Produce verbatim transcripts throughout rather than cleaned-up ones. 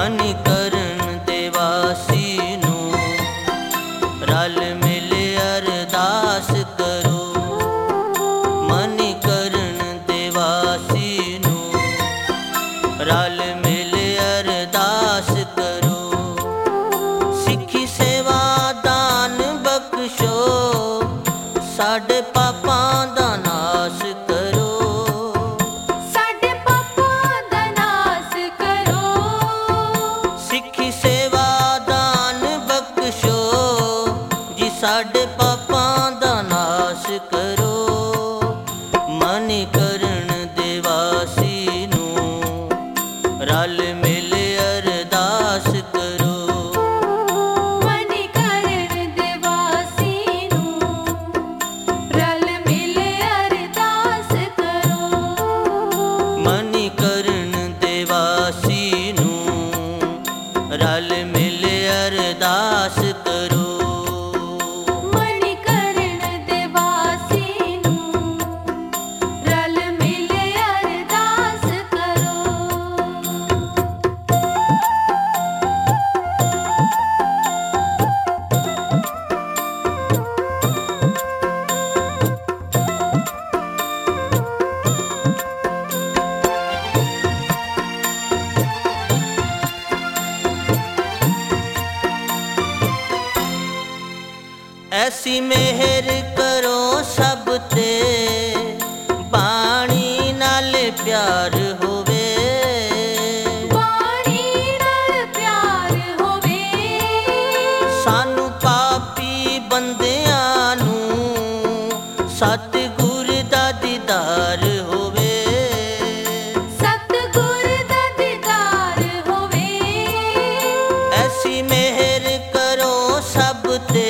ਮਨੀਕਰਨ ਦੇ ਵਾਸੀ ਨੂੰ ਰਲ ਮਿਲ ਅਰਦਾਸ ਕਰੋ। ਮਨੀਕਰਨ ਦੇ ਵਾਸੀ ਨੂੰ ਰਲ ਮਿਲ ਅਰਦਾਸ ਕਰੋ। ਸਿੱਖੀ ਸੇਵਾ ਦਾਨ ਬਖਸ਼ੋ, ਸਾਡੇ ਪਾਪਾਂ ਦਾ ਨਾਸ਼ ਕਰੋ। ਸਾਡੇ ਪਾਪਾਂ ਦਾ ਨਾਸ਼ ਕਰੋ। ਸਿੱਖੀ ਸੇਵਾ ਦਾਨ ਬਖਸ਼ੋ ਜੀ, ਸਾਡੇ ਪਾਪਾਂ ਦਾ ਨਾਸ਼ ਕਰੋ। ਮਨੀਕਰਨ ਦੇ ਵਾਸੀ ਨੂੰ ਰਲ ਮਿਲ ਅਰਦਾਸ ਕਰੋ। ਮਨੀਕਰਨ ਦੇ ਵਾਸੀ ਨੂੰ ਰਲ ਮਿਲ ਅਰਦਾਸ ਕਰੋ। ਮਨੀਕਰਨ ਦੇ ਵਾਸੀ ਨੂੰ ਰਲ ਮਿਲ ਅਰਦਾਸ ਕਰੋ। ਮਨੀਕਰਨ ਦੇ ਵਾਸੀ ਨੂੰ ਰਲ ਮਿਲ ਅਰਦਾਸ ਕਰੋ। ਐਸੀ ਮਿਹਰ ਕਰੋ ਸਭ ਤੇ, ਬਾਣੀ ਨਾਲ ਪਿਆਰ ਹੋਵੇ। ਬਾਣੀ ਨਾਲ ਪਿਆਰ ਹੋਵੇ। ਸਾਨੂੰ ਪਾਪੀ ਬੰਦਿਆਂ ਨੂੰ ਸਤਿਗੁਰ ਦਾ ਦੀਦਾਰ ਹੋਵੇ। ਸਤਿਗੁਰ ਦਾ ਦੀਦਾਰ ਹੋਵੇ। ਐਸੀ ਮਿਹਰ ਕਰੋ ਸਭ ਤੇ,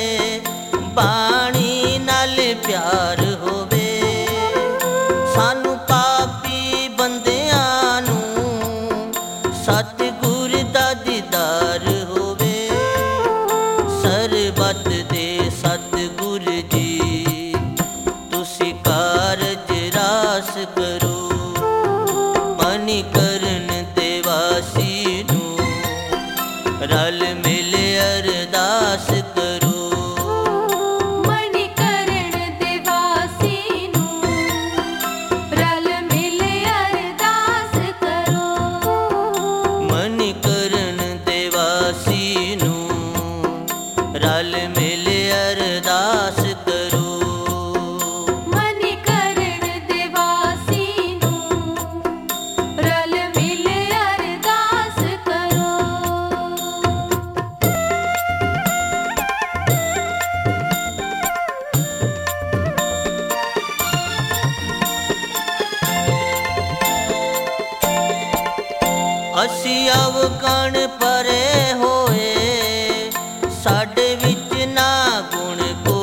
ਬਾਣੀ ਨਾਲ ਪਿਆਰ ਹੋਵੇ। ਸਾਨੂੰ ਪਾਪੀ ਬੰਦਿਆਂ ਨੂੰ ਸਤਿਗੁਰ ਦਾ ਦੀਦਾਰ ਹੋਵੇ। ਸਰਬੱਤ ਦੇ ਸਤਿਗੁਰ ਜੀ, ਤੁਸੀਂ ਕਾਰਜ ਰਾਸ ਕਰੋ। ਮਨੀਕਰਨ ਦੇ ਵਾਸੀ ਨੂੰ ਰਲ ਮਿਲ ਅਰਦਾਸ ਕਰੋ। ਮਨੀਕਰਨ ਦੇ ਵਾਸੀ ਨੂੰ ਰਲ ਮਿਲ ਅਰਦਾਸ ਕਰੋ। ਮਨੀਕਰਨ ਦੇ ਵਾਸੀ ਨੂੰ ਰਲ ਮਿਲ ਅਰਦਾਸ ਕਰੋ। ਮਨੀਕਰਨ ਦੇ ਵਾਸੀ ਨੂੰ ਰਲ ਮਿਲ ਅਰਦਾਸ ਕਰੋ। ਅਸੀਂ ਅਵਗਣ ਪਰੇ ਹੋਏ, ਸਾਡੇ ਵਿੱਚ ਨਾ ਗੁਣ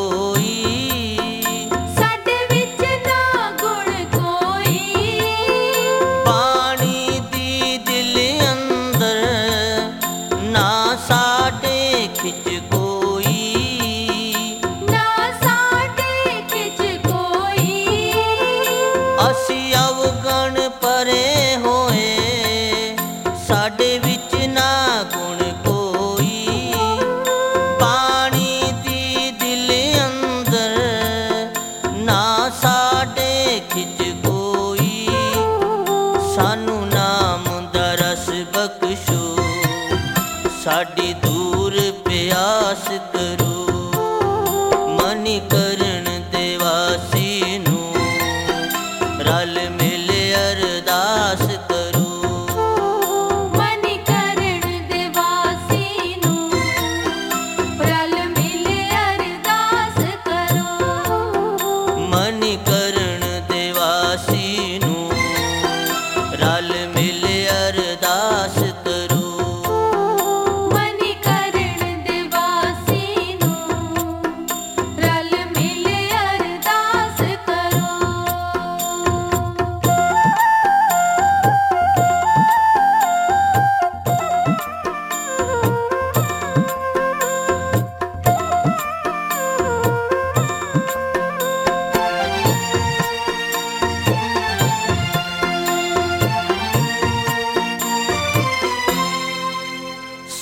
ਕੋਈ। ਸਾਡੇ ਵਿੱਚ ਨਾ ਗੁਣ ਕੋਈ। ਬਾਣੀ ਦੀ ਦਿਲ ਅੰਦਰ ਨਾ ਸਾਡੇ ਖਿੱਚ ਕੋਈ। ਨਾ ਸਾਡੇ ਖਿੱਚ ਕੋਈ। ਅਸੀਂ ਅਵਗਣ ਪਰੇ ਹੋਏ, ਸਾਡੇ ਵਿੱਚ ਨਾ ਗੁਣ ਕੋਈ। ਬਾਣੀ ਦੀ ਦਿਲ ਅੰਦਰ ਨਾ ਸਾਡੇ ਖਿੱਚ ਕੋਈ। ਸਾਨੂੰ ਨਾਮ ਦਾ ਰਸ ਬਖਸ਼ੋ, ਸਾਡੀ ਦੂਰ ਪਿਆਸ ਕਰੋ। ਮਨੀਕਰਨ ਦੇ ਵਾਸੀ ਨੂੰ ਰਲ ਮਿਲ ਅਰਦਾਸ ਕਰੋ। ਮਨੀਕਰਨ ਦੇ ਵਾਸੀ ਨੂੰ ਰਲ ਮਿਲ ਅਰਦਾਸ ਕਰੋ। ਮਨੀਕਰਨ ਦੇ ਵਾਸੀ ਨੂੰ ਰਲ ਮਿਲ ਅਰਦਾਸ ਕਰੋ। ਮਨੀ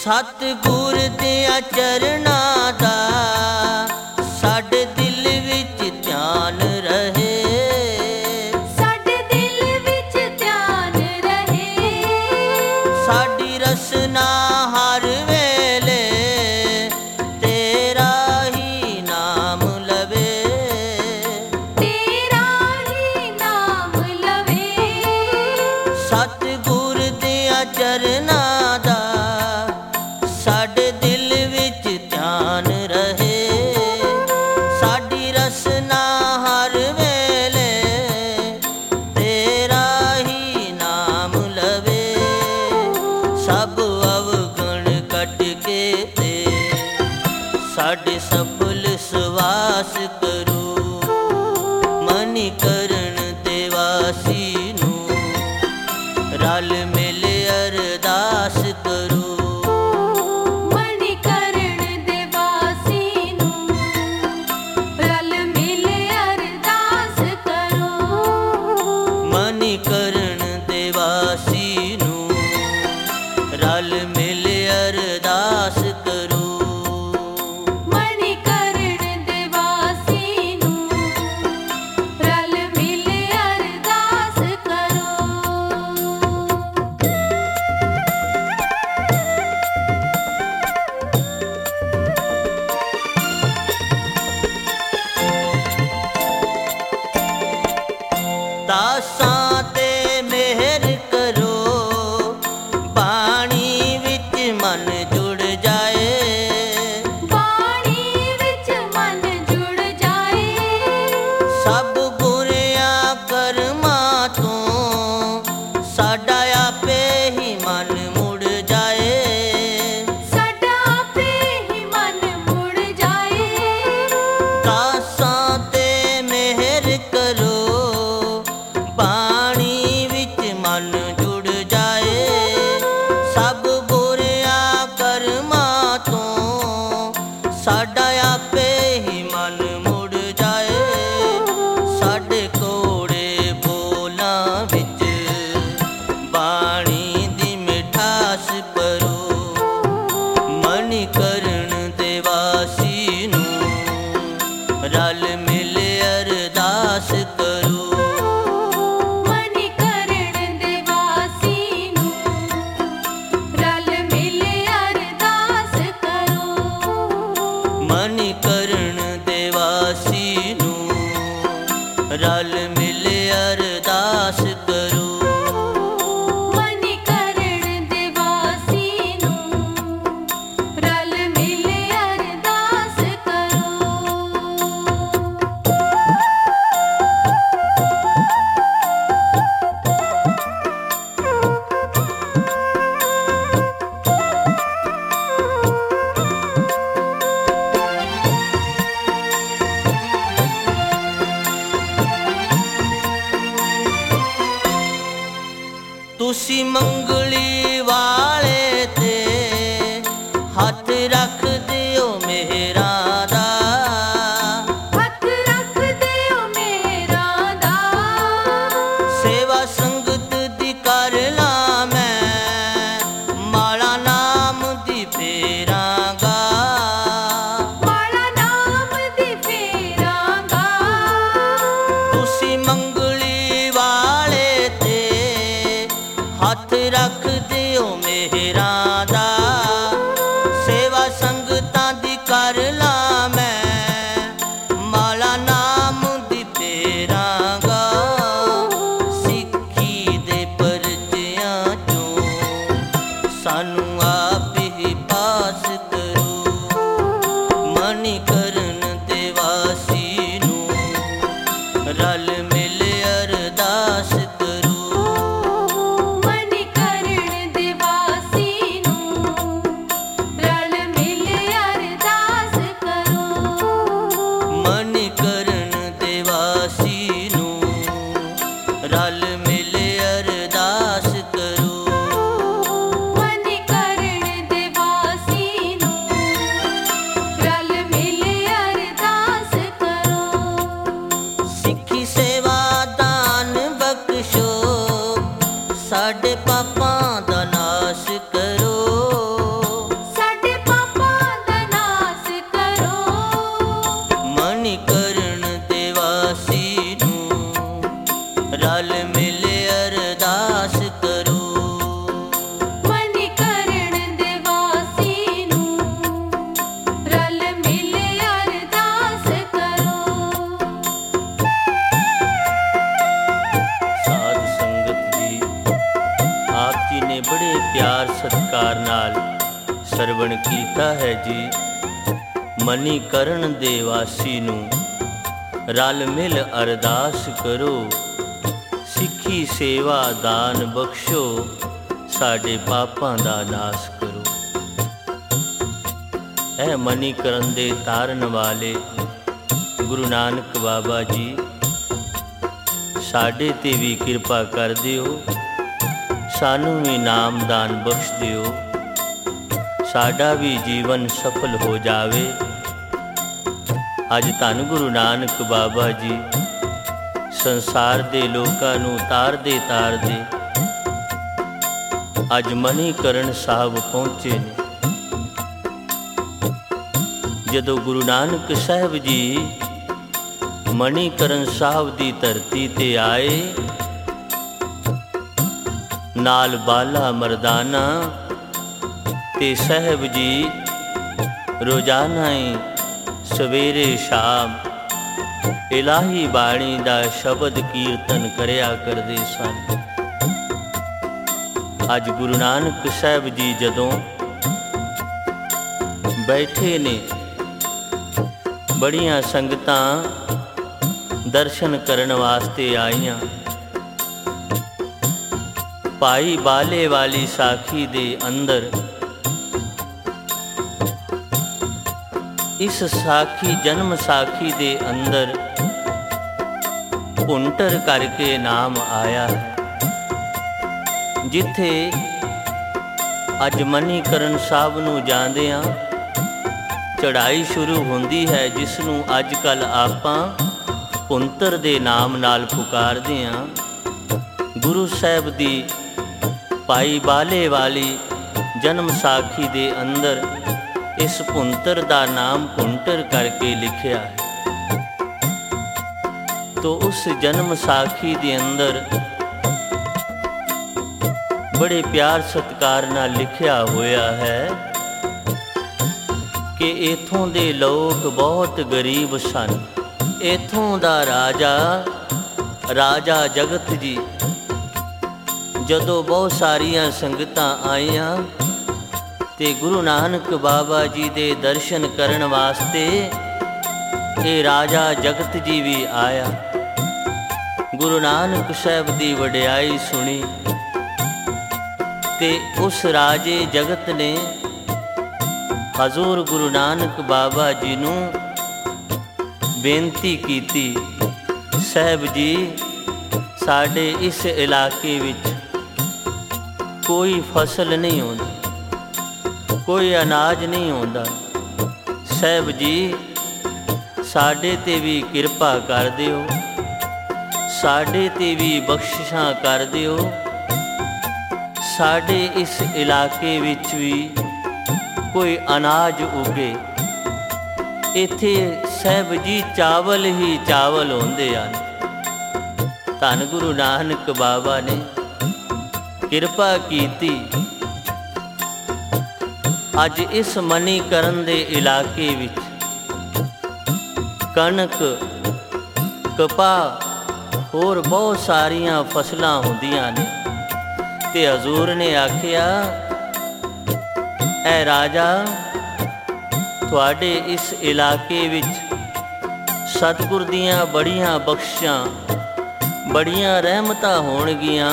ਸਤਿਗੁਰ ਦਿਆਂ ਚਰਨਾਂ ਦਾ ਸਾਡੇ ਦਿਲ ਵਿੱਚ ਧਿਆਨ ਰਹੇ। ਸਾਡੇ ਦਿਲ ਵਿੱਚ ਧਿਆਨ ਰਹੇ। ਸਾਡੀ ਰਸਨਾ ਹਰ ਵੇਲੇ ਤੇਰਾ ਹੀ ਨਾਮ ਲਵੇ। ਤੇਰਾ ਹੀ ਨਾਮ ਲਵੇ। ਸਤਿਗੁਰ ਦਿਆਂ ਚਰਨਾਂ ਦਾ ਸਾਡੇ ਦਿਲ ਵਿੱਚ ਧਿਆਨ ਰਹੇ। ਸਾਡੀ ਰਸਨਾ ਹਰ ਵੇਲੇ ਤੇਰਾ ਹੀ ਨਾਮ ਲਵੇ। ਸਭ ਅਵਗੁਣ ਕੱਟ ਕੇ ਤੇ ਸਾਡੇ ਸਫਲ ਸਵਾਸ ਕਰੋ। ਮਨੀਕਰਨ ਦੇ ਵਾਸੀ ਨੂੰ ਰਲ ਮਿਲ ਅਰਦਾਸ ਕਰੋ। ਮਨੀਕਰਨ ਦੇ ਵਾਸੀ ਨੂੰ ਰਲ ਮਿਲ ਅਰਦਾਸ ਕਰੋ। ਮਨੀਕਰਨ ਦੇ ਵਾਸੀ ਨੂੰ ਰਲ ਮਿਲ ਅਰਦਾਸ ਕਰੋ। ਮਨੀਕਰਨ ਦੇ ਵਾਸੀ ਨੂੰ ਰਲ ਮਿਲ ਅਰਦਾਸ ਕਰੋ। ਦਾਸਾਂ ਤੇ ਮਿਹਰ ਕਰੋ। ਬਾਣੀ ਵਿੱਚ ਮਨ ਜੁੜ ਜਾਏ। ਬਾਣੀ ਵਿੱਚ ਮਨ ਜੁੜ ਜਾਏ। ਸਭ ਬੁਰਿਆਂ ਕਰਮਾਂ ਤੋਂ ਸਾਡਾ ਆਪੇ ਹੀ ਮਨ ਮੁੜ ਜਾਏ। ਸਾਡਾ ਆਪੇ ਹੀ ਮਨ ਮੁੜ ਜਾਏ। ਦਾਸਾਂ ਤੇ ਮਿਹਰ ਕਰੋ। ਬਾਣੀ ਵਿੱਚ ਮਨ ਜੁੜ ਜਾਏ। ਸਭ ਬੁਰਿਆਂ ਕਰਮਾਂ ਤੋਂ ਸਾਡਾ ਆਪੇ ਹੀ ਮਨ ਮੁੜ ਜਾਏ। ਸਾਡੇ ਕੋੜੇ ਬੋਲਾਂ ਵਿੱਚ ਬਾਣੀ ਦੀ ਮਿਠਾਸ ਭਰੋ। ਮਨੀਕਰਨ ਦੇ ਵਾਸੀ ਨੂੰ ਰਲ ਮਿਲ ਅਰਦਾਸ ਕਰੋ। ਮਨੀਕਰਨ ਦੇ ਵਾਸੀ ਨੂੰ ਰਲ ਮਿਲ ਅਰਦਾਸ ਕਰੋ। ਮਨੀਕਰਨ ਦੇ ਵਾਸੀ ਨੂੰ ਰਲ ਮਿਲ ਅਰਦਾਸ ਕਰੋ। ਮਨੀਕਰਨ ਦੇ ਵਾਸੀ ਨੂੰ ਰਲ ਮਿਲ ਅਰਦਾਸ ਕਰੋ। ਤੁਸੀਂ ਮੰਗਲੀ ਵਾਲੇ ਤੇ ਹੱਥ ਰੱਖ ਦਿਓ ਮੇਹਰਾਂ ਦਾ। ਹੱਥ ਰੱਖ ਦਿਓ ਮੇਹਰਾਂ ਦਾ। ਸੇਵਾ ਸੰਗਤ ਦੀ ਕਰ ਲਾਂ ਮੈਂ ਮਾਲਾ ਨਾਮ ਦੀ ਫੇਰਾਂਗਾ। ਮਾਲਾ ਨਾਮ ਦੀ ਫੇਰਾਂਗਾ। ਤੁਸੀਂ ਮੰਗਲੀ ਵਾਲੇ ਤੇ ਹੱਥ ਰੱਖ ਦਿਓ ਮੇਹਰਾਂ ਦਾ। ਸੇਵਾ ਸੰਗਤਾਂ ਦੀ ਕਰ ਲਾਂ ਮੈਂ ਮਾਲਾ ਨਾਮ ਦੀ ਫੇਰਾਂਗਾ। ਸਿੱਖੀ ਦੇ ਪਰਚਿਆਂ ਚੋਂ ਸਾਨੂੰ ਆਪ ਹੀ ਪਾਸ ਕਰੋ। ਮਨੀਕਰਨ ਦੇ ਵਾਸੀ ਨੂੰ ਰਲ ਮਿਲ ਅਰਦਾਸ ਕਰੋ। ਮਨੀਕਰਨ ਦੇ ਵਾਸੀ ਨੂੰ ਰਲ ਮਿਲ ਅਰਦਾਸ ਕਰੋ। ਮਨੀਕਰਨ ਦੇ ਵਾਸੀ ਨੂੰ ਰਲ ਮਿਲ ਅਰਦਾਸ ਕਰੋ। ਮਨੀਕਰਨ ਦੇ ਵਾਸੀ ਨੂੰ ਰਲ ਮਿਲ ਅਰਦਾਸ ਕਰੋ। ਸਿੱਖੀ ਸੇਵਾ ਦਾਨ ਬਖਸ਼ੋ। ਸਾਡੇ ਪਾਪਾਂ ਦਾ ਨਾਸ਼ ਕਰੋ। ਪਿਆਰ ਸਤਿਕਾਰ ਨਾਲ ਸਰਵਣ ਕੀਤਾ ਹੈ ਜੀ। ਮਨੀਕਰਨ ਦੇ ਵਾਸੀ ਨੂੰ ਰਲ ਮਿਲ ਅਰਦਾਸ ਕਰੋ, ਸਿੱਖੀ ਸੇਵਾ ਦਾਨ ਬਖਸ਼ੋ, ਸਾਡੇ ਪਾਪਾਂ ਦਾ ਨਾਸ ਕਰੋ। ਇਹ ਮਨੀਕਰਨ ਦੇ ਤਾਰਨ ਵਾਲੇ ਗੁਰੂ ਨਾਨਕ ਬਾਬਾ ਜੀ ਸਾਡੇ ਤੇ ਵੀ ਕਿਰਪਾ ਕਰ ਦਿਓ, ਸਾਨੂੰ ਵੀ ਨਾਮਦਾਨ ਬਖਸ਼ ਦਿਓ, ਸਾਡਾ ਵੀ ਜੀਵਨ ਸਫਲ ਹੋ ਜਾਵੇ। ਅੱਜ ਧੰਨ ਗੁਰੂ ਨਾਨਕ ਬਾਬਾ ਜੀ ਸੰਸਾਰ ਦੇ ਲੋਕਾਂ ਨੂੰ ਤਾਰਦੇ ਤਾਰਦੇ ਅੱਜ ਮਨੀਕਰਨ ਸਾਹਿਬ ਪਹੁੰਚੇ ਨੇ। ਜਦੋਂ ਗੁਰੂ ਨਾਨਕ ਸਾਹਿਬ ਜੀ ਮਨੀਕਰਨ ਸਾਹਿਬ ਦੀ ਧਰਤੀ ਤੇ ਆਏ, ਨਾਲ ਬਾਲਾ ਮਰਦਾਨਾ ਤੇ ਸਾਹਿਬ ਜੀ ਰੋਜ਼ਾਨਾ ਹੀ ਸਵੇਰੇ ਸ਼ਾਮ ਇਲਾਹੀ ਬਾਣੀ ਦਾ ਸ਼ਬਦ ਕੀਰਤਨ ਕਰਿਆ ਕਰਦੇ ਸਨ। ਅੱਜ ਗੁਰੂ ਨਾਨਕ ਸਾਹਿਬ ਜੀ ਜਦੋਂ ਬੈਠੇ ਨੇ, ਬੜੀਆਂ ਸੰਗਤਾਂ ਦਰਸ਼ਨ ਕਰਨ ਵਾਸਤੇ ਆਈਆਂ। ਭਾਈ ਬਾਲੇ ਵਾਲੀ ਸਾਖੀ ਦੇ ਅੰਦਰ ਇਸ ਸਾਖੀ ਜਨਮ ਸਾਖੀ ਦੇ ਅੰਦਰ ਭੁੰਟਰ ਕਰਕੇ ਨਾਮ ਆਇਆ ਹੈ, ਜਿੱਥੇ ਅੱਜ ਮਨੀਕਰਨ ਸਾਹਿਬ ਨੂੰ ਜਾਂਦਿਆਂ ਚੜ੍ਹਾਈ ਸ਼ੁਰੂ ਹੁੰਦੀ ਹੈ, ਜਿਸ ਨੂੰ ਅੱਜ ਕੱਲ੍ਹ ਆਪਾਂ ਭੁੰਤਰ ਦੇ ਨਾਮ ਨਾਲ ਪੁਕਾਰਦੇ ਹਾਂ। ਗੁਰੂ ਸਾਹਿਬ ਦੀ ਭਾਈ ਬਾਲੇ ਵਾਲੀ ਜਨਮ ਸਾਖੀ ਦੇ ਅੰਦਰ ਇਸ ਭੁੰਤਰ ਦਾ ਨਾਮ ਭੁੰਟਰ ਕਰਕੇ ਲਿਖਿਆ ਹੈ। ਤੋ ਉਸ ਜਨਮ ਸਾਖੀ ਦੇ ਅੰਦਰ ਬੜੇ ਪਿਆਰ ਸਤਿਕਾਰ ਨਾਲ ਲਿਖਿਆ ਹੋਇਆ ਹੈ ਕਿ ਇਥੋਂ ਦੇ ਲੋਕ ਬਹੁਤ ਗਰੀਬ ਸਨ। ਇਥੋਂ ਦਾ ਰਾਜਾ ਰਾਜਾ ਜਗਤ ਜੀ ਜਦੋਂ ਬਹੁਤ ਸਾਰੀਆਂ ਸੰਗਤਾਂ ਆਈਆਂ ਤੇ ਗੁਰੂ ਨਾਨਕ ਬਾਬਾ ਜੀ ਦੇ ਦਰਸ਼ਨ ਕਰਨ ਵਾਸਤੇ ਇਹ ਰਾਜਾ ਜਗਤ ਜੀ ਵੀ ਆਇਆ। ਗੁਰੂ ਨਾਨਕ ਸਾਹਿਬ ਦੀ ਵਡਿਆਈ ਸੁਣੀ ਤੇ ਉਸ ਰਾਜੇ ਜਗਤ ਨੇ ਹਜ਼ੂਰ ਗੁਰੂ ਨਾਨਕ ਬਾਬਾ ਜੀ ਨੂੰ ਬੇਨਤੀ ਕੀਤੀ, ਸਾਹਿਬ ਜੀ ਸਾਡੇ ਇਸ ਇਲਾਕੇ ਵਿੱਚ ਕੋਈ ਫਸਲ ਨਹੀਂ ਹੁੰਦੀ, ਕੋਈ ਅਨਾਜ ਨਹੀਂ ਹੁੰਦਾ, ਸਾਹਿਬ ਜੀ ਸਾਡੇ ਤੇ ਵੀ ਕਿਰਪਾ ਕਰ ਦਿਓ, ਸਾਡੇ ਤੇ ਵੀ ਬਖਸ਼ਿਸ਼ਾਂ ਕਰ ਦਿਓ, ਸਾਡੇ ਇਸ ਇਲਾਕੇ ਵਿੱਚ ਵੀ ਕੋਈ ਅਨਾਜ ਉਗੇ। ਇੱਥੇ ਸਾਹਿਬ ਜੀ ਚਾਵਲ ਹੀ ਚਾਵਲ ਹੁੰਦੇ ਹਨ। ਧੰਨ ਗੁਰੂ ਨਾਨਕ ਬਾਬਾ ਨੇ ਕਿਰਪਾ ਕੀਤੀ। ਅੱਜ ਇਸ ਮਨੀਕਰਨ ਦੇ ਇਲਾਕੇ ਵਿੱਚ ਕਣਕ, ਕਪਾਹ ਹੋਰ ਬਹੁਤ ਸਾਰੀਆਂ ਫਸਲਾਂ ਹੁੰਦੀਆਂ ਨੇ ਤੇ ਹਜ਼ੂਰ ਨੇ ਆਖਿਆ, ਐ ਰਾਜਾ ਤੁਹਾਡੇ ਇਸ ਇਲਾਕੇ ਵਿੱਚ ਸਤਿਗੁਰ ਦੀਆਂ ਬੜੀਆਂ ਬਖਸ਼ਾਂ, ਬੜੀਆਂ ਰਹਿਮਤਾਂ ਹੋਣਗੀਆਂ।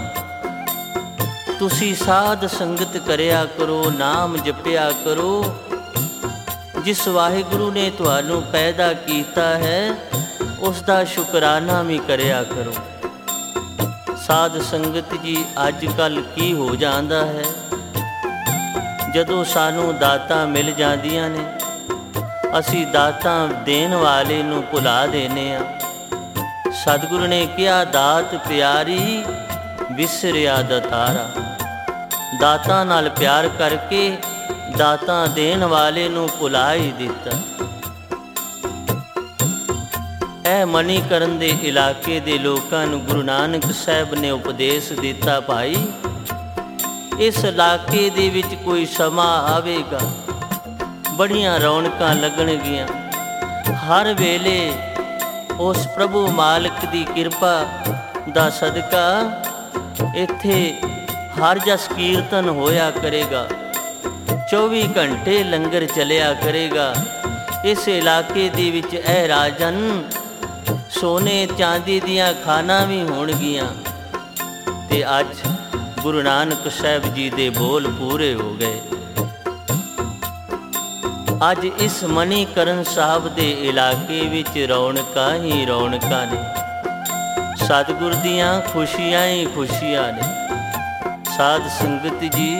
ਤੁਸੀਂ ਸਾਧ ਸੰਗਤ ਕਰਿਆ ਕਰੋ, ਨਾਮ ਜਪਿਆ ਕਰੋ। ਜਿਸ ਵਾਹਿਗੁਰੂ ਨੇ ਤੁਹਾਨੂੰ ਪੈਦਾ ਕੀਤਾ ਹੈ ਉਸ ਦਾ ਸ਼ੁਕਰਾਨਾ ਵੀ ਕਰਿਆ ਕਰੋ। ਸਾਧ ਸੰਗਤ ਜੀ ਅੱਜ ਕੱਲ੍ਹ ਕੀ ਹੋ ਜਾਂਦਾ ਹੈ, ਜਦੋਂ ਸਾਨੂੰ ਦਾਤਾਂ ਮਿਲ ਜਾਂਦੀਆਂ ਨੇ ਅਸੀਂ ਦਾਤਾਂ ਦੇਣ ਵਾਲੇ ਨੂੰ ਭੁਲਾ ਦੇਨੇ ਆ। ਸਤਿਗੁਰੂ ਨੇ ਕਿਹਾ ਦਾਤ ਪਿਆਰੀ ਵਿਸਰਿਆ ਦਤਾਰਾ। ਦਾਤਾਂ ਨਾਲ ਪਿਆਰ ਕਰਕੇ ਦਾਤਾਂ ਦੇਣ ਵਾਲੇ ਨੂੰ ਭੁਲਾ ਹੀ ਦਿੱਤਾ। ਇਹ ਮਨੀਕਰਨ ਦੇ ਇਲਾਕੇ ਦੇ ਲੋਕਾਂ ਨੂੰ ਗੁਰੂ ਨਾਨਕ ਸਾਹਿਬ ਨੇ ਉਪਦੇਸ਼ ਦਿੱਤਾ, ਭਾਈ ਇਸ ਇਲਾਕੇ ਦੇ ਵਿੱਚ ਕੋਈ ਸਮਾਂ ਆਵੇਗਾ, ਬੜੀਆਂ ਰੌਣਕਾਂ ਲੱਗਣਗੀਆਂ। ਹਰ ਵੇਲੇ ਉਸ ਪ੍ਰਭੂ ਮਾਲਕ ਦੀ ਕਿਰਪਾ ਦਾ ਸਦਕਾ ਇੱਥੇ ਹਰ ਜਸ ਕੀਰਤਨ ਹੋਇਆ ਕਰੇਗਾ, ਚੌਵੀ ਘੰਟੇ ਲੰਗਰ ਚੱਲਿਆ ਕਰੇਗਾ। ਇਸ ਇਲਾਕੇ ਦੇ ਵਿੱਚ ਇਹ ਰਾਜਨ ਸੋਨੇ ਚਾਂਦੀ ਦੀਆਂ ਖਾਨਾਂ ਵੀ ਹੋਣਗੀਆਂ। ਤੇ ਅੱਜ ਗੁਰੂ ਨਾਨਕ ਸਾਹਿਬ ਜੀ ਦੇ ਬੋਲ ਪੂਰੇ ਹੋ ਗਏ। ਅੱਜ ਇਸ ਮਣੀਕਰਨ ਸਾਹਿਬ ਦੇ ਇਲਾਕੇ ਵਿੱਚ ਰੌਣਕਾਂ ਹੀ ਰੌਣਕਾਂ ਨੇ, ਸਤਿਗੁਰ ਦੀਆਂ ਖੁਸ਼ੀਆਂ ਹੀ ਖੁਸ਼ੀਆਂ ਨੇ। ਸਾਧ ਸੰਗਤ ਜੀ,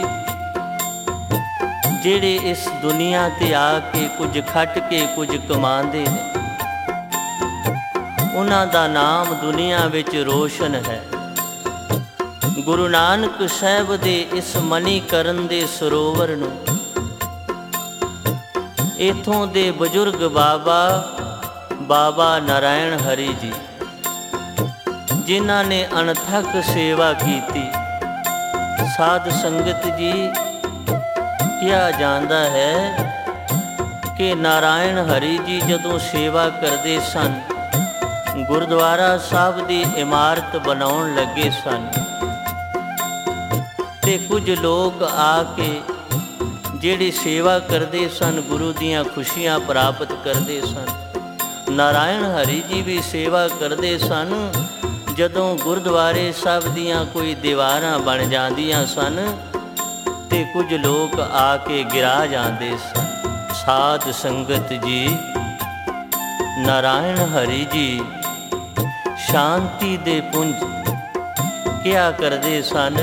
ਜਿਹੜੇ ਇਸ ਦੁਨੀਆ ਤੇ ਆ ਕੇ ਕੁਝ ਖੱਟ ਕੇ ਕੁਝ ਕਮਾਉਂਦੇ ਨੇ, ਉਹਨਾਂ ਦਾ ਨਾਮ ਦੁਨੀਆ ਵਿੱਚ ਰੋਸ਼ਨ ਹੈ। ਗੁਰੂ ਨਾਨਕ ਸਾਹਿਬ ਦੇ ਇਸ ਮਣੀਕਰਨ ਦੇ ਸਰੋਵਰ ਨੂੰ ਇੱਥੋਂ ਦੇ ਬਜ਼ੁਰਗ ਬਾਬਾ ਬਾਬਾ ਨਾਰਾਇਣ ਹਰੀ ਜੀ, ਜਿਨ੍ਹਾਂ ਨੇ ਅਣਥੱਕ ਸੇਵਾ ਕੀਤੀ। ਸਾਧ ਸੰਗਤ ਜੀ, ਕਿਹਾ ਜਾਂਦਾ ਹੈ ਕਿ ਨਾਰਾਇਣ ਹਰੀ ਜੀ ਜਦੋਂ ਸੇਵਾ ਕਰਦੇ ਸਨ, ਗੁਰਦੁਆਰਾ ਸਾਹਿਬ ਦੀ ਇਮਾਰਤ ਬਣਾਉਣ ਲੱਗੇ ਸਨ, ਤੇ ਕੁਝ ਲੋਕ ਆ ਕੇ ਜਿਹੜੀ ਸੇਵਾ ਕਰਦੇ ਸਨ, ਗੁਰੂ ਦੀਆਂ ਖੁਸ਼ੀਆਂ ਪ੍ਰਾਪਤ ਕਰਦੇ ਸਨ। ਨਾਰਾਇਣ ਹਰੀ ਜੀ ਵੀ ਸੇਵਾ ਕਰਦੇ ਸਨ। ਜਦੋਂ ਗੁਰਦੁਆਰੇ ਸਾਹਿਬ ਦੀਆਂ ਕੋਈ ਦੀਵਾਰਾਂ ਬਣ ਜਾਂਦੀਆਂ ਸਨ ਤੇ ਕੁਝ ਲੋਕ ਆ ਕੇ ਗਿਰਾ ਜਾਂਦੇ ਸਨ। ਸਾਧ ਸੰਗਤ ਜੀ, ਨਾਰਾਇਣ ਹਰੀ ਜੀ ਸ਼ਾਂਤੀ ਦੇ ਪੁੰਜ ਕਿਹਾ ਕਰਦੇ ਸਨ,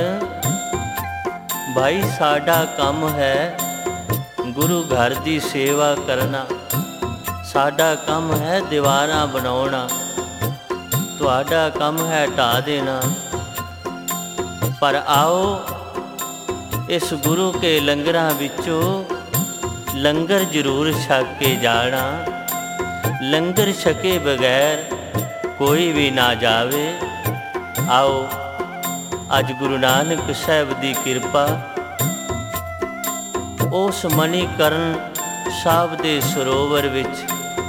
ਭਾਈ ਸਾਡਾ ਕੰਮ ਹੈ ਗੁਰੂ ਘਰ ਦੀ ਸੇਵਾ ਕਰਨਾ, ਸਾਡਾ ਕੰਮ ਹੈ ਦੀਵਾਰਾਂ ਬਣਾਉਣਾ, ਤੁਹਾਡਾ ਕੰਮ ਹੈ ਢਾ ਦੇਣਾ। ਪਰ ਆਓ ਇਸ ਗੁਰੂ ਕੇ ਲੰਗਰਾਂ ਵਿੱਚੋਂ ਲੰਗਰ ਜ਼ਰੂਰ ਛਕ ਕੇ ਜਾਣਾ। ਲੰਗਰ ਛਕੇ ਬਗੈਰ ਕੋਈ ਵੀ ਨਾ ਜਾਵੇ। ਆਓ ਅੱਜ ਗੁਰੂ ਨਾਨਕ ਸਾਹਿਬ ਦੀ ਕਿਰਪਾ ਉਸ ਮਣੀਕਰਨ ਸਾਹਿਬ ਦੇ ਸਰੋਵਰ ਵਿੱਚ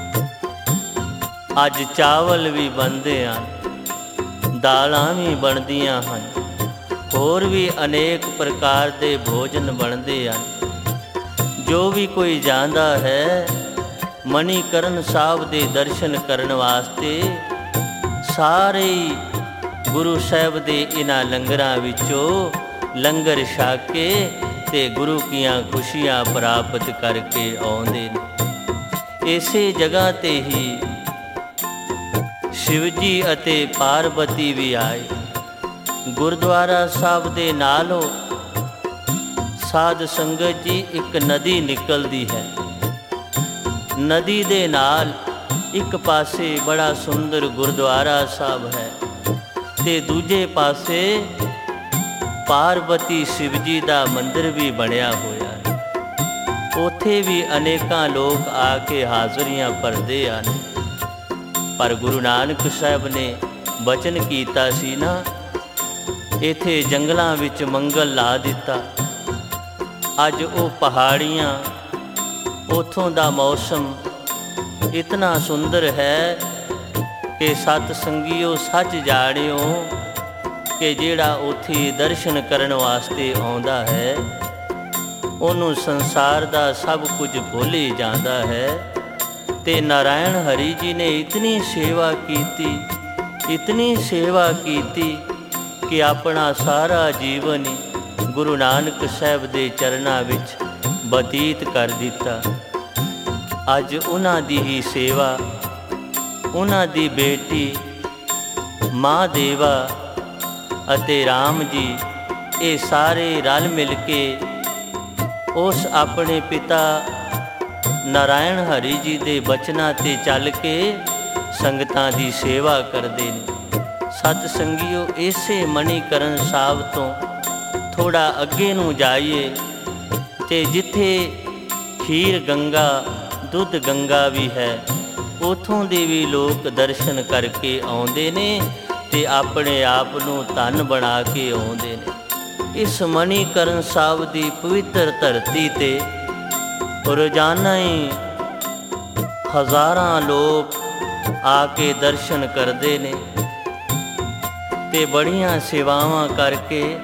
ਅੱਜ ਚਾਵਲ ਵੀ ਬਣਦੇ ਹਨ, ਦਾਲਾਂ ਵੀ ਬਣਦੀਆਂ ਹਨ, ਹੋਰ ਵੀ ਅਨੇਕ ਪ੍ਰਕਾਰ ਦੇ ਭੋਜਨ ਬਣਦੇ ਹਨ। ਜੋ ਵੀ ਕੋਈ ਜਾਂਦਾ ਹੈ ਮਣੀਕਰਨ ਸਾਹਿਬ ਦੇ ਦਰਸ਼ਨ ਕਰਨ ਵਾਸਤੇ, ਸਾਰੇ ਗੁਰੂ ਸਾਹਿਬ ਦੇ ਇਹਨਾਂ ਲੰਗਰਾਂ ਵਿੱਚੋਂ ਲੰਗਰ ਛਕ ਕੇ ਤੇ ਗੁਰੂ ਕੀਆਂ ਖੁਸ਼ੀਆਂ ਪ੍ਰਾਪਤ ਕਰਕੇ ਆਉਂਦੇ ਨੇ। ਇਸੇ ਜਗ੍ਹਾ ਤੇ ਹੀ ਸ਼ਿਵ ਜੀ ਅਤੇ ਪਾਰਬਤੀ ਵੀ ਆਏ। ਗੁਰਦੁਆਰਾ ਸਾਹਿਬ ਦੇ ਨਾਲੋਂ ਸਾਧ ਸੰਗਤ ਜੀ ਇੱਕ ਨਦੀ ਨਿਕਲਦੀ ਹੈ। ਨਦੀ ਦੇ ਨਾਲ ਇੱਕ ਪਾਸੇ ਬੜਾ ਸੁੰਦਰ ਗੁਰਦੁਆਰਾ ਸਾਹਿਬ ਹੈ ਤੇ ਦੂਜੇ ਪਾਸੇ ਪਾਰਬਤੀ ਸ਼ਿਵ ਜੀ ਦਾ ਮੰਦਿਰ ਵੀ ਬਣਿਆ ਹੋਇਆ ਹੈ। ਉੱਥੇ ਵੀ ਅਨੇਕਾਂ ਲੋਕ ਆ ਕੇ ਹਾਜ਼ਰੀਆਂ ਭਰਦੇ ਹਨ। ਪਰ ਗੁਰੂ ਨਾਨਕ ਸਾਹਿਬ ਨੇ ਬਚਨ ਕੀਤਾ ਸੀ ਨਾ, ਇੱਥੇ ਜੰਗਲਾਂ ਵਿੱਚ ਮੰਗਲ ਲਾ ਦਿੱਤਾ। ਅੱਜ ਉਹ ਪਹਾੜੀਆਂ, ਉੱਥੋਂ ਦਾ ਮੌਸਮ ਇਤਨਾ ਸੁੰਦਰ ਹੈ ਕਿ ਸਤ ਸੰਗੀਓ ਸੱਚ ਜਾਣਿਓ ਕਿ ਜਿਹੜਾ ਉੱਥੇ ਦਰਸ਼ਨ ਕਰਨ ਵਾਸਤੇ ਆਉਂਦਾ ਹੈ, ਉਹਨੂੰ ਸੰਸਾਰ ਦਾ ਸਭ ਕੁਝ ਭੁੱਲ ਹੀ ਜਾਂਦਾ ਹੈ। ਤੇ ਨਾਰਾਇਣ ਹਰੀ ਜੀ ਨੇ ਇਤਨੀ ਸੇਵਾ ਕੀਤੀ, ਇਤਨੀ ਸੇਵਾ ਕੀਤੀ ਕਿ ਆਪਣਾ ਸਾਰਾ ਜੀਵਨ ਗੁਰੂ ਨਾਨਕ ਸਾਹਿਬ ਦੇ ਚਰਨਾਂ ਵਿੱਚ ਬਤੀਤ ਕਰ ਦਿੱਤਾ। ਅੱਜ ਉਹਨਾਂ ਦੀ ਹੀ ਸੇਵਾ, ਉਹਨਾਂ ਦੀ ਬੇਟੀ ਮਾਂ ਦੇਵਾ ਅਤੇ ਰਾਮ ਜੀ, ਇਹ ਸਾਰੇ ਰਲ ਮਿਲ ਕੇ ਉਸ ਆਪਣੇ ਪਿਤਾ ਨਾਰਾਇਣ ਹਰੀ ਜੀ ਦੇ ਬਚਨਾਂ ਤੇ ਚੱਲ ਕੇ ਸੰਗਤਾਂ ਦੀ ਸੇਵਾ ਕਰਦੇ ਨੇ। ਸਤ ਸੰਗੀਓ, ਇਸੇ ਮਣੀਕਰਨ ਸਾਹਿਬ ਤੋਂ ਥੋੜਾ ਅੱਗੇ ਨੂੰ ਜਾਈਏ ਤੇ ਜਿੱਥੇ ਖੀਰ ਗੰਗਾ, ਦੁੱਧ ਗੰਗਾ ਵੀ ਹੈ, ਉੱਥੋਂ ਦੇ ਵੀ ਲੋਕ ਦਰਸ਼ਨ ਕਰਕੇ ਆਉਂਦੇ ਨੇ ਤੇ ਆਪਣੇ ਆਪ ਨੂੰ ਧਨ ਬਣਾ ਕੇ ਆਉਂਦੇ ਨੇ। ਇਸ ਮਣੀਕਰਨ ਸਾਹਿਬ ਦੀ ਪਵਿੱਤਰ ਧਰਤੀ ਤੇ ਰੋਜ਼ਾਨਾ ਹੀ ਹਜ਼ਾਰਾਂ ਲੋਕ ਆ ਕੇ ਦਰਸ਼ਨ ਕਰਦੇ ਨੇ ਤੇ ਬੜੀਆਂ ਸੇਵਾਵਾਂ ਕਰਕੇ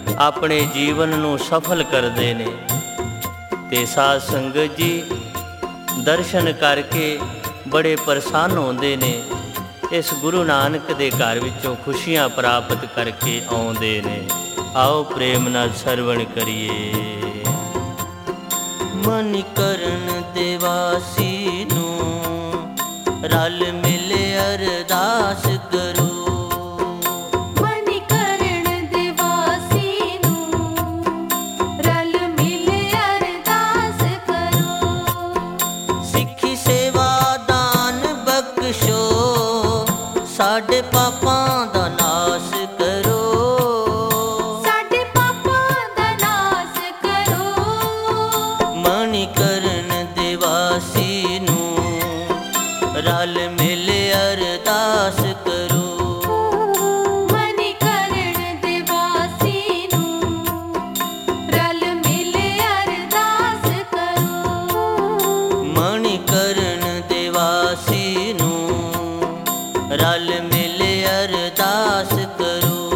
ਆਪਣੇ ਜੀਵਨ ਨੂੰ ਸਫਲ ਕਰਦੇ ਨੇ। ਤੇ ਸਾਧ ਸੰਗਤ ਜੀ ਦਰਸ਼ਨ ਕਰਕੇ ਬੜੇ ਪ੍ਰਸੰਨ ਹੁੰਦੇ ਨੇ। ਇਸ ਗੁਰੂ ਨਾਨਕ ਦੇ ਘਰ ਵਿੱਚੋਂ ਖੁਸ਼ੀਆਂ ਪ੍ਰਾਪਤ ਕਰਕੇ ਆਉਂਦੇ ਨੇ। ਆਓ ਪ੍ਰੇਮ ਨਾਲ ਸਰਵਣ ਕਰੀਏ। ਮਨੀਕਰਨ ਦੇ ਵਾਸੀ ਨੂੰ ਰਲ ਮਿਲ ਅਰਦਾਸ ਕਰੋ। ਮਨੀਕਰਨ ਦੇ ਵਾਸੀ ਨੂੰ ਰਲ ਮਿਲ ਅਰਦਾਸ ਕਰੋ। ਸਿੱਖੀ ਸੇਵਾ ਦਾਨ ਬਖਸ਼ੋ, ਸਾਡੇ ਪਾਪਾਂ ਦਾ ਨਾਸ ਕਰੋ। ਸਾਡੇ ਪਾਪਾਂ ਦਾ ਨਾਸ ਕਰੋ। ਮਨੀਕਰਨ ਦੇ ਵਾਸੀ ਨੂੰ ਰਲ ਮਿਲ ਅਰਦਾਸ ਕਰੋ। ਮਨੀਕਰਨ ਦੇ ਵਾਸੀ ਨੂੰ ਰਲ ਮਿਲ ਅਰਦਾਸ ਕਰੋ। ਮਨੀਕਰਨ ਦੇ ਵਾਸੀ ਨੂੰ ਰਲ ਮਿਲ ਅਰਦਾਸ ਕਰੋ।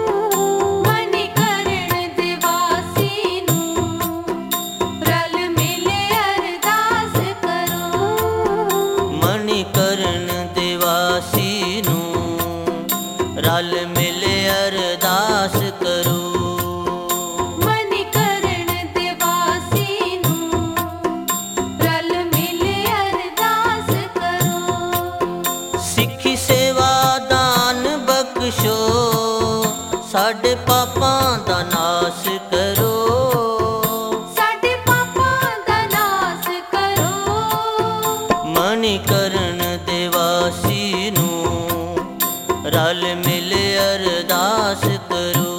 ਮਨੀਕਰਨ ਦੇ ਵਾਸੀ ਨੂੰ ਰਲ ਮਿਲ ਅਰਦਾਸ ਕਰੋ। ਮਨੀਕਰਨ ਦੇ ਵਾਸੀ ਨੂੰ ਰਲ ਮਿਲ ਅਰਦਾਸ ਕਰੋ। ਮਨੀਕਰਨ ਦੇ ਵਾਸੀ ਨੂੰ ਰਲ ਮਿਲ ਅਰਦਾਸ ਕਰੋ। ਸਿੱਖੀ ਸੇਵਾ ਦਾਨ ਬਖਸ਼ੋ, ਸਾਡੇ ਪਾਪਾਂ ਦਾ ਨਾਸ ਕਰੋ। ਸਾਡੇ ਪਾਪਾਂ ਦਾ ਨਾਸ ਕਰੋ। ਮਨੀਕਰਨ ਦੇ ਵਾਸੀ ਨੂੰ ਰਲ ਮਿਲ ਅਰਦਾਸ ਕਰੋ।